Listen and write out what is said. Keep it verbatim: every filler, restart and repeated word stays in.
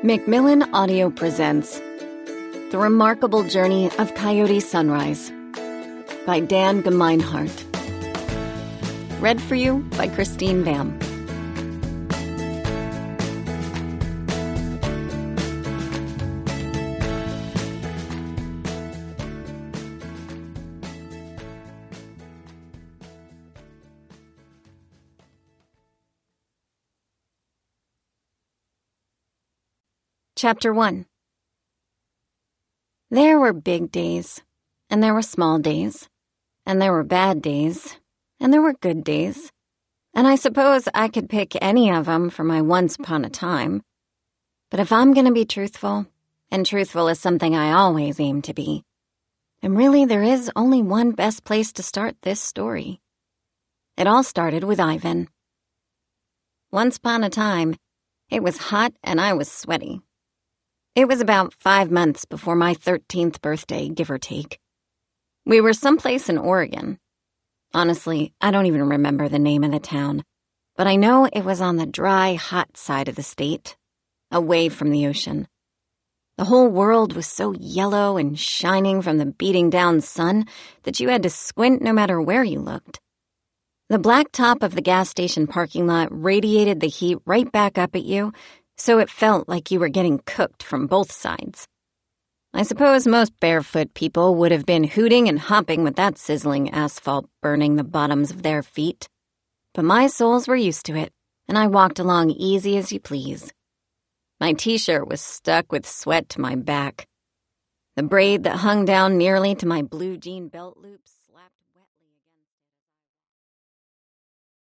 Macmillan Audio presents The Remarkable Journey of Coyote Sunrise by Dan Gemeinhart. Read for you by Christine Bam. Chapter one. There were big days, and there were small days, and there were bad days, and there were good days, and I suppose I could pick any of them for my once upon a time. But if I'm going to be truthful, and truthful is something I always aim to be, then really there is only one best place to start this story. It all started with Ivan. Once upon a time, it was hot and I was sweaty. It was about five months before my thirteenth birthday, give or take. We were someplace in Oregon. Honestly, I don't even remember the name of the town, but I know it was on the dry, hot side of the state, away from the ocean. The whole world was so yellow and shining from the beating down sun that you had to squint no matter where you looked. The black top of the gas station parking lot radiated the heat right back up at you, so it felt like you were getting cooked from both sides. I suppose most barefoot people would have been hooting and hopping with that sizzling asphalt burning the bottoms of their feet. But my soles were used to it, and I walked along easy as you please. My t-shirt was stuck with sweat to my back. The braid that hung down nearly to my blue jean belt loops